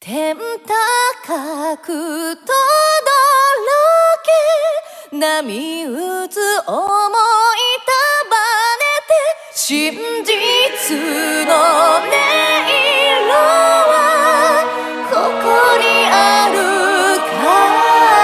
天高くとどろけ波打つ想い束ねて真実の音色はここにあるか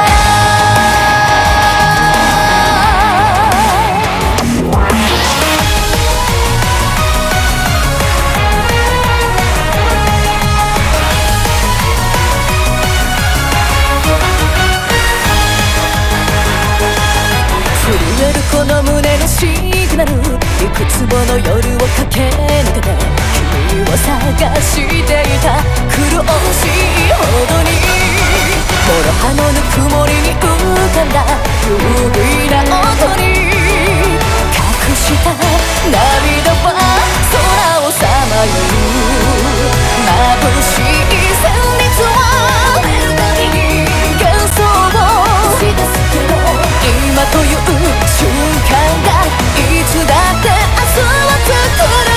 この胸のシグナルいくつもの夜を駆け抜けて君を探していた苦しいほどに諸刃のぬくもりに浮かんだ不意な音に隠した涙は空をさまよう眩しい旋律は触れるたびに幻想をし出すけど今という瞬間がいつだって明日は作る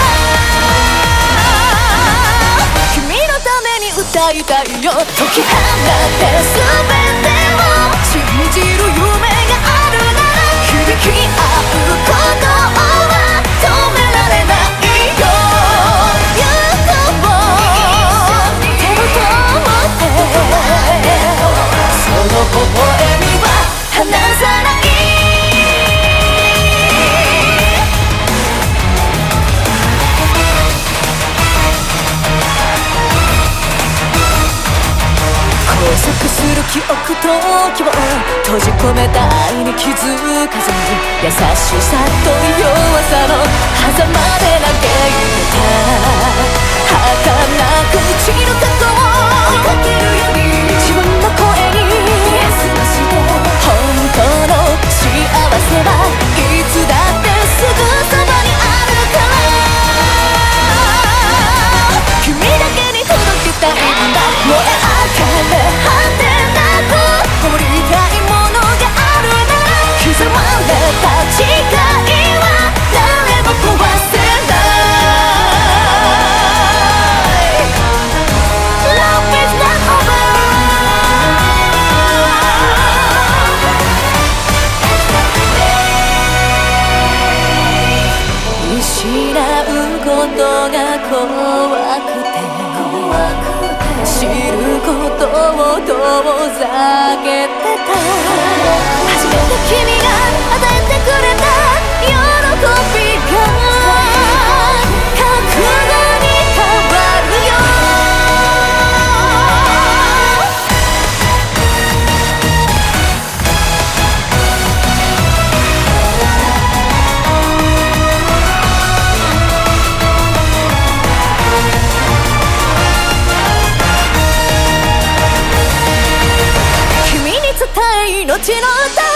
から君のために歌いたいよ解き放って全てを信じる夢があるなら響き合うことは止められないよ行こう手を取ってその微笑みは離さない交錯する記憶と希望閉じ込めた愛に気づかずに優しさと弱さの狭間で嘆いた儚く散る過去を追いかけるより自分の声にイエスをして本当の幸せはいつだってすぐそばにあるから君だけに届けたいんだ燃え上がれ果てなく守りたいものがあるなら刻まれた誓いは誰も壊せない Love is not over 失うことが怖くて知ることを遠ざけてた初めて君が与えてくれた喜びが覚悟に変わるよ命の歌